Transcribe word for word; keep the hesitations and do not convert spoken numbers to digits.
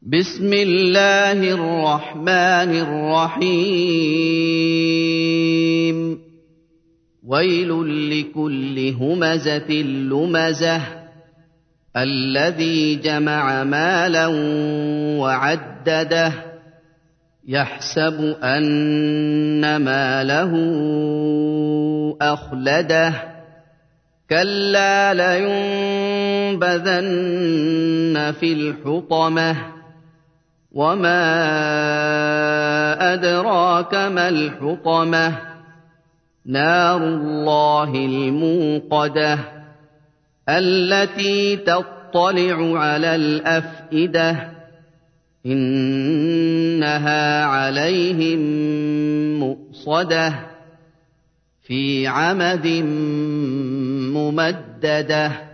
بسم الله الرحمن الرحيم ويل لكل همزة لمزة الذي جمع مالا وعدده يحسب أن ماله أخلده كلا لينبذن في الحطمة وما أدراك ما الحطمة نار الله الموقدة التي تطلع على الأفئدة إنها عليهم مؤصدة في عمد ممددة